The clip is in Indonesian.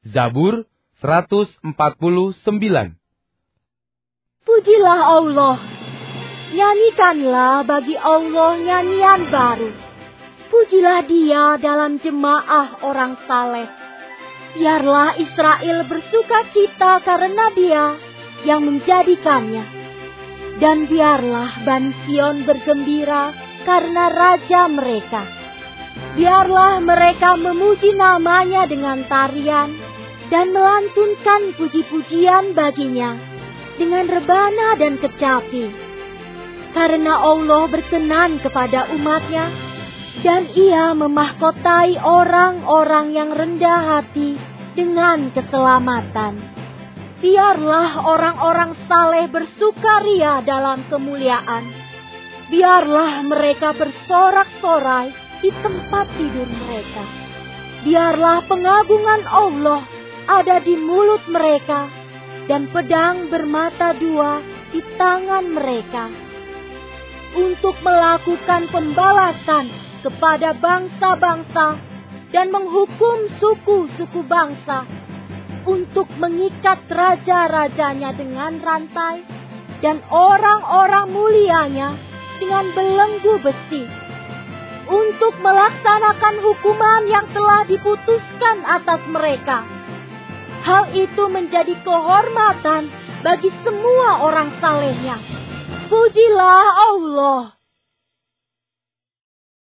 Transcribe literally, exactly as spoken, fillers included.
Zabur seratus empat puluh sembilan. Pujilah Allah, nyanyikanlah bagi Allah nyanyian baru. Pujilah Dia dalam jemaah orang saleh. Biarlah Israel bersuka cita karena Dia yang menjadikannya. Dan biarlah Bani Sion bergembira karena Raja mereka. Biarlah mereka memuji namanya dengan tarian dan melantunkan puji-pujian baginya dengan rebana dan kecapi. Karena Allah berkenan kepada umatnya, dan Ia memahkotai orang-orang yang rendah hati dengan keselamatan. Biarlah orang-orang saleh bersukaria dalam kemuliaan. Biarlah mereka bersorak-sorai di tempat tidur mereka. Biarlah pengagungan Allah ada di mulut mereka, dan pedang bermata dua di tangan mereka, untuk melakukan pembalasan kepada bangsa-bangsa dan menghukum suku-suku bangsa, untuk mengikat raja-rajanya dengan rantai dan orang-orang mulianya dengan belenggu besi, untuk melaksanakan hukuman yang telah diputuskan atas mereka. Hal itu menjadi kehormatan bagi semua orang salehnya. Pujilah Allah.